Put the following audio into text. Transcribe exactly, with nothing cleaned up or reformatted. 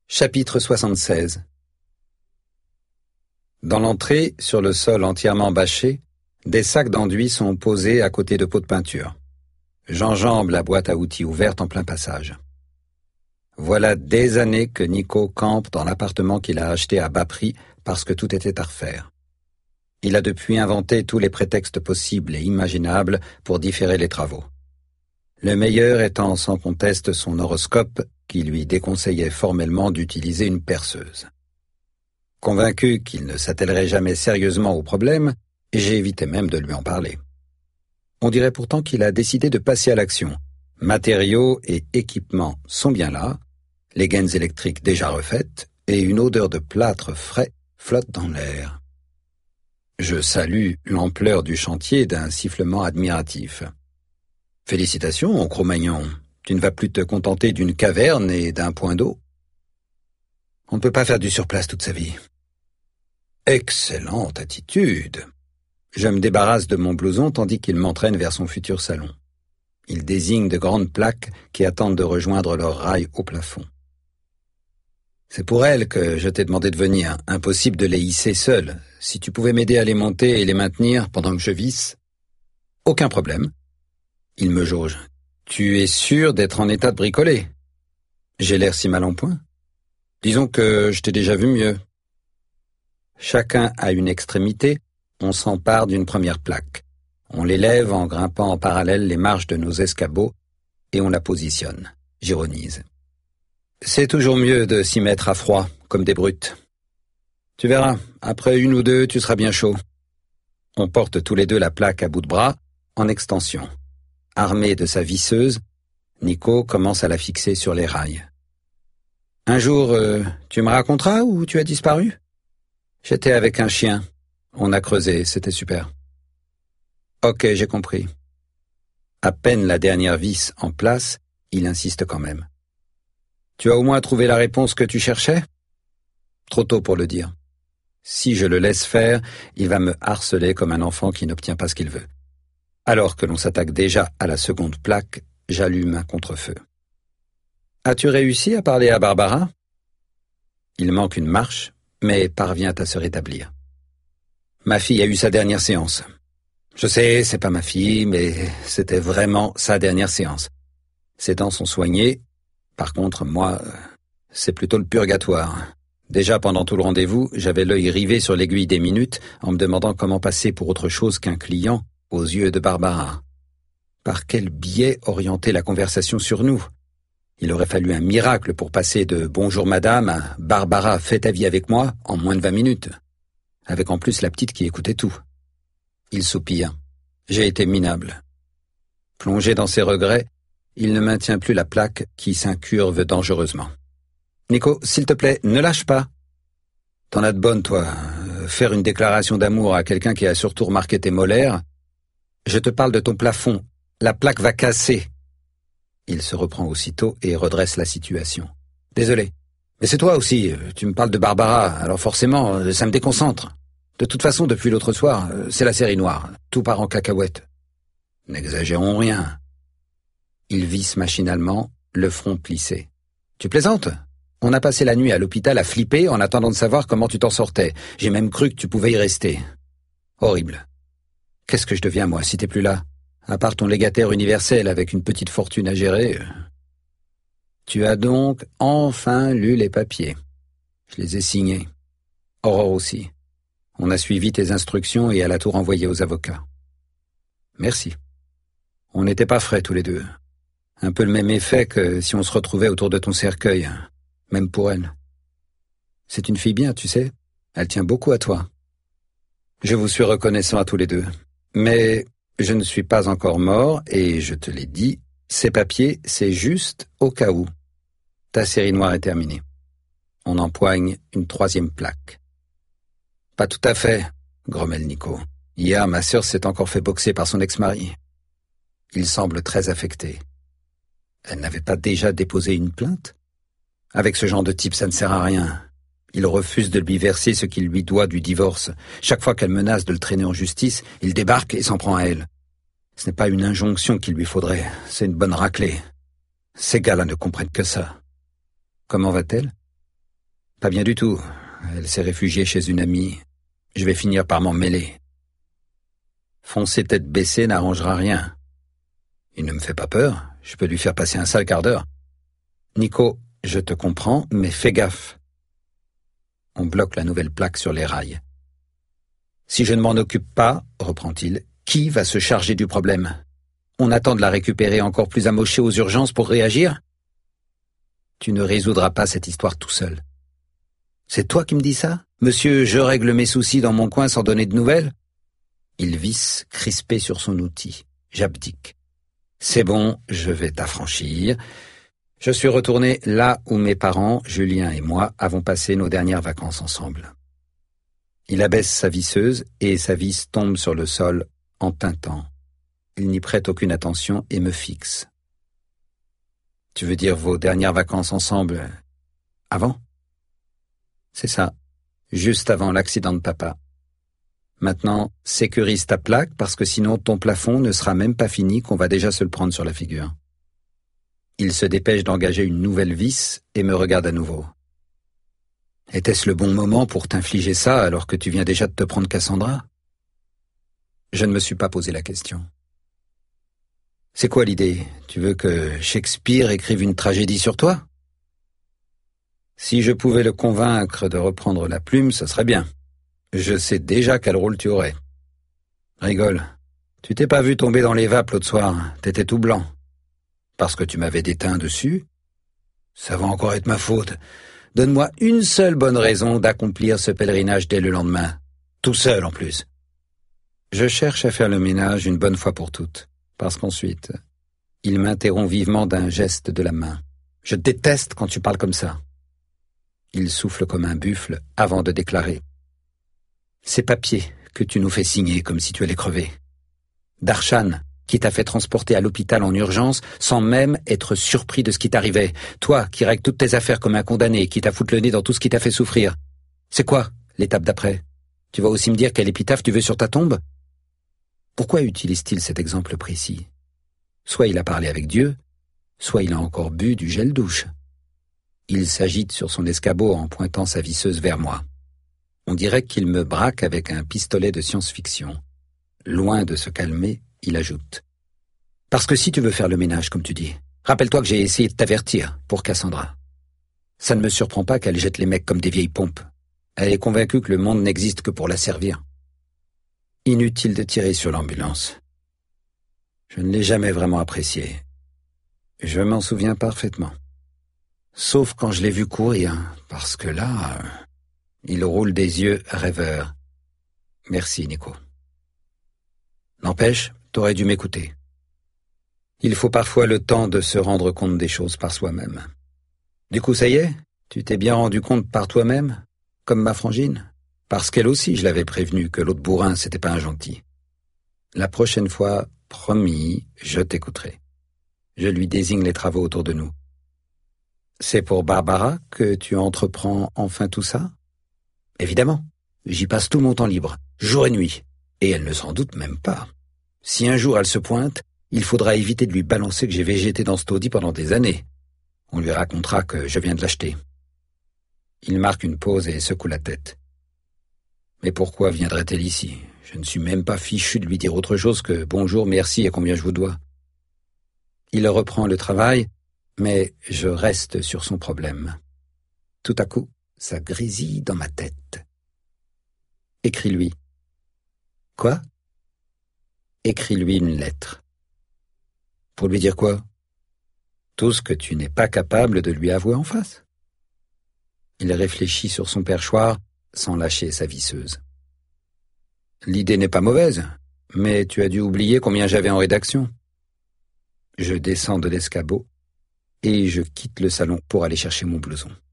Chapitre soixante-seize. Dans l'entrée, sur le sol entièrement bâché, des sacs d'enduit sont posés à côté de pots de peinture. J'enjambe la boîte à outils ouverte en plein passage. Voilà des années que Nico campe dans l'appartement qu'il a acheté à bas prix parce que tout était à refaire. Il a depuis inventé tous les prétextes possibles et imaginables pour différer les travaux. Le meilleur étant sans conteste son horoscope qui lui déconseillait formellement d'utiliser une perceuse. Convaincu qu'il ne s'attellerait jamais sérieusement au problème, j'ai évité même de lui en parler. On dirait pourtant qu'il a décidé de passer à l'action. Matériaux et équipements sont bien là, les gaines électriques déjà refaites, et une odeur de plâtre frais flotte dans l'air. Je salue l'ampleur du chantier d'un sifflement admiratif. Félicitations, mon Cro-Magnon. Tu ne vas plus te contenter d'une caverne et d'un point d'eau. On ne peut pas faire du surplace toute sa vie. Excellente attitude. Je me débarrasse de mon blouson tandis qu'il m'entraîne vers son futur salon. Il désigne de grandes plaques qui attendent de rejoindre leur rail au plafond. C'est pour elles que je t'ai demandé de venir. Impossible de les hisser seul. Si tu pouvais m'aider à les monter et les maintenir pendant que je visse. Aucun problème. Il me jauge. Tu es sûr d'être en état de bricoler? J'ai l'air si mal en point? Disons que je t'ai déjà vu mieux. Chacun à une extrémité, on s'empare d'une première plaque. On l'élève en grimpant en parallèle les marches de nos escabeaux et on la positionne. J'ironise. C'est toujours mieux de s'y mettre à froid, comme des brutes. Tu verras, après une ou deux, tu seras bien chaud. On porte tous les deux la plaque à bout de bras, en extension. Armé de sa visseuse, Nico commence à la fixer sur les rails. Un jour, euh, tu me raconteras où tu as disparu? J'étais avec un chien. On a creusé, c'était super. Ok, j'ai compris. À peine la dernière vis en place, il insiste quand même. Tu as au moins trouvé la réponse que tu cherchais? Trop tôt pour le dire. Si je le laisse faire, il va me harceler comme un enfant qui n'obtient pas ce qu'il veut. Alors que l'on s'attaque déjà à la seconde plaque, j'allume un contre-feu. As-tu réussi à parler à Barbara? Il manque une marche, mais parvient à se rétablir. Ma fille a eu sa dernière séance. Je sais, c'est pas ma fille, mais c'était vraiment sa dernière séance. Ses dents sont soignées. Par contre, moi, c'est plutôt le purgatoire. Déjà pendant tout le rendez-vous, j'avais l'œil rivé sur l'aiguille des minutes en me demandant comment passer pour autre chose qu'un client aux yeux de Barbara. Par quel biais orienter la conversation sur nous? Il aurait fallu un miracle pour passer de « Bonjour madame » à « Barbara, fais ta vie avec moi » en moins de vingt minutes. Avec en plus la petite qui écoutait tout. Il soupire. J'ai été minable. Plongé dans ses regrets, il ne maintient plus la plaque qui s'incurve dangereusement. Nico, s'il te plaît, ne lâche pas. T'en as de bonnes, toi. Faire une déclaration d'amour à quelqu'un qui a surtout remarqué tes molaires. Je te parle de ton plafond. La plaque va casser. Il se reprend aussitôt et redresse la situation. Désolé. Mais c'est toi aussi. Tu me parles de Barbara, alors forcément, ça me déconcentre. De toute façon, depuis l'autre soir, c'est la série noire. Tout part en cacahuète. N'exagérons rien. Il visse machinalement, le front plissé. Tu plaisantes? On a passé la nuit à l'hôpital à flipper en attendant de savoir comment tu t'en sortais. J'ai même cru que tu pouvais y rester. Horrible. Qu'est-ce que je deviens, moi, si t'es plus là? À part ton légataire universel avec une petite fortune à gérer. Tu as donc enfin lu les papiers. Je les ai signés. Aurore aussi. On a suivi tes instructions et elle a tout renvoyé aux avocats. Merci. On n'était pas frais tous les deux. Un peu le même effet que si on se retrouvait autour de ton cercueil. Même pour elle. C'est une fille bien, tu sais. Elle tient beaucoup à toi. Je vous suis reconnaissant à tous les deux. Mais je ne suis pas encore mort et je te l'ai dit, ces papiers, c'est juste au cas où. Ta série noire est terminée. On empoigne une troisième plaque. Pas tout à fait, grommelle Nico. Hier, ma sœur s'est encore fait boxer par son ex-mari. Il semble très affecté. Elle n'avait pas déjà déposé une plainte? Avec ce genre de type, ça ne sert à rien. Il refuse de lui verser ce qu'il lui doit du divorce. Chaque fois qu'elle menace de le traîner en justice, il débarque et s'en prend à elle. Ce n'est pas une injonction qu'il lui faudrait, c'est une bonne raclée. Ces gars-là ne comprennent que ça. Comment va-t-elle? Pas bien du tout. Elle s'est réfugiée chez une amie. Je vais finir par m'en mêler. Foncer tête baissée n'arrangera rien. Il ne me fait pas peur. Je peux lui faire passer un sale quart d'heure. Nico, je te comprends, mais fais gaffe. On bloque la nouvelle plaque sur les rails. Si je ne m'en occupe pas, reprend-il, qui va se charger du problème? On attend de la récupérer encore plus amochée aux urgences pour réagir? Tu ne résoudras pas cette histoire tout seul. C'est toi qui me dis ça? Monsieur, je règle mes soucis dans mon coin sans donner de nouvelles? Il visse, crispé sur son outil. J'abdique. C'est bon, je vais t'affranchir. Je suis retourné là où mes parents, Julien et moi, avons passé nos dernières vacances ensemble. Il abaisse sa visseuse et sa vis tombe sur le sol en tintant. Il n'y prête aucune attention et me fixe. Tu veux dire vos dernières vacances ensemble avant? C'est ça, juste avant l'accident de papa. Maintenant, sécurise ta plaque parce que sinon ton plafond ne sera même pas fini qu'on va déjà se le prendre sur la figure. Il se dépêche d'engager une nouvelle vis et me regarde à nouveau. Était-ce le bon moment pour t'infliger ça alors que tu viens déjà de te prendre Cassandra? Je ne me suis pas posé la question. C'est quoi l'idée? Tu veux que Shakespeare écrive une tragédie sur toi? Si je pouvais le convaincre de reprendre la plume, ce serait bien. Je sais déjà quel rôle tu aurais. Rigole. Tu t'es pas vu tomber dans les vapes l'autre soir, t'étais tout blanc. Parce que tu m'avais déteint dessus? Ça va encore être ma faute. Donne-moi une seule bonne raison d'accomplir ce pèlerinage dès le lendemain. Tout seul en plus. Je cherche à faire le ménage une bonne fois pour toutes. Parce qu'ensuite, il m'interrompt vivement d'un geste de la main. Je déteste quand tu parles comme ça. Il souffle comme un buffle avant de déclarer. Ces papiers que tu nous fais signer comme si tu allais crever. Darshan, qui t'a fait transporter à l'hôpital en urgence sans même être surpris de ce qui t'arrivait. Toi, qui règles toutes tes affaires comme un condamné, qui t'a foutu le nez dans tout ce qui t'a fait souffrir. C'est quoi, l'étape d'après? Tu vas aussi me dire quelle épitaphe tu veux sur ta tombe? Pourquoi utilise-t-il cet exemple précis? Soit il a parlé avec Dieu, soit il a encore bu du gel douche. Il s'agite sur son escabeau en pointant sa visseuse vers moi. On dirait qu'il me braque avec un pistolet de science-fiction. Loin de se calmer, il ajoute. Parce que si tu veux faire le ménage, comme tu dis, rappelle-toi que j'ai essayé de t'avertir pour Cassandra. Ça ne me surprend pas qu'elle jette les mecs comme des vieilles pompes. Elle est convaincue que le monde n'existe que pour la servir. Inutile de tirer sur l'ambulance. Je ne l'ai jamais vraiment appréciée. Je m'en souviens parfaitement. Sauf quand je l'ai vu courir, parce que là... Il roule des yeux rêveurs. Merci, Nico. N'empêche, t'aurais dû m'écouter. Il faut parfois le temps de se rendre compte des choses par soi-même. Du coup, ça y est? Tu t'es bien rendu compte par toi-même? Comme ma frangine? Parce qu'elle aussi, je l'avais prévenue que l'autre bourrin, c'était pas un gentil. La prochaine fois, promis, je t'écouterai. Je lui désigne les travaux autour de nous. C'est pour Barbara que tu entreprends enfin tout ça? Évidemment, j'y passe tout mon temps libre, jour et nuit, et elle ne s'en doute même pas. Si un jour elle se pointe, il faudra éviter de lui balancer que j'ai végété dans ce taudis pendant des années. On lui racontera que je viens de l'acheter. Il marque une pause et secoue la tête. Mais pourquoi viendrait-elle ici? Je ne suis même pas fichu de lui dire autre chose que bonjour, merci et combien je vous dois. Il reprend le travail, mais je reste sur son problème. Tout à coup, ça grésille dans ma tête. Écris-lui. Quoi? Écris-lui une lettre. Pour lui dire quoi? Tout ce que tu n'es pas capable de lui avouer en face. Il réfléchit sur son perchoir sans lâcher sa visseuse. L'idée n'est pas mauvaise, mais tu as dû oublier combien j'avais en rédaction. Je descends de l'escabeau et je quitte le salon pour aller chercher mon blouson.